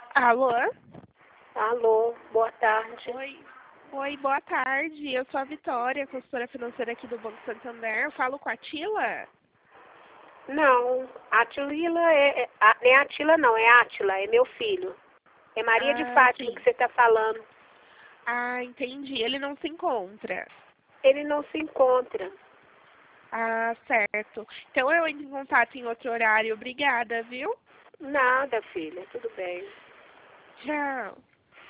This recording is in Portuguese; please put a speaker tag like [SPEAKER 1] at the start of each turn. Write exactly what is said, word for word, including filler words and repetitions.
[SPEAKER 1] Alô?
[SPEAKER 2] Alô, boa tarde.
[SPEAKER 1] Oi. Oi, boa tarde. Eu sou a Vitória, consultora financeira aqui do Banco Santander. Eu falo com a Tila?
[SPEAKER 2] Não, Atilila é, é, a- não é Atila não, é Átila, é meu filho. É Maria de
[SPEAKER 1] Ah,
[SPEAKER 2] Fátima
[SPEAKER 1] sim.
[SPEAKER 2] que você está falando.
[SPEAKER 1] Ah, entendi. Ele não se encontra.
[SPEAKER 2] Ele não se encontra.
[SPEAKER 1] Ah, certo. Então eu entro em contato em outro horário. Obrigada, viu?
[SPEAKER 2] Nada, filha, tudo bem.
[SPEAKER 1] Tchau.